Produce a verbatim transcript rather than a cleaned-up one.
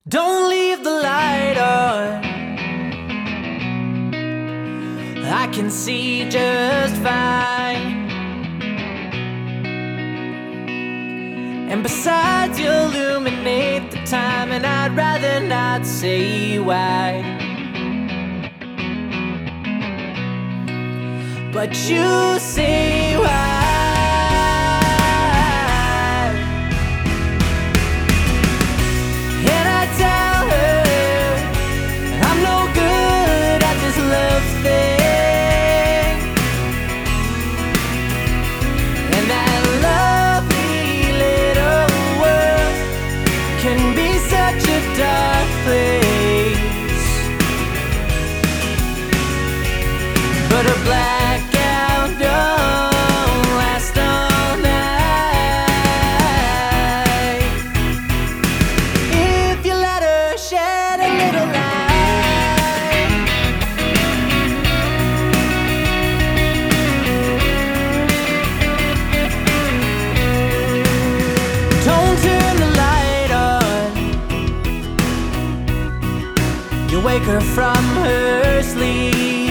Don't leave the light on. I can see just fine. And besides, you illuminate the time, and I'd rather not say why. But you say why. And I tell her I'm no good at this love thing, and that lovely little world can be such a dark place. But a blackout don't last all night if you let her shed a little light. Don't turn the light on. You wake her from her sleep.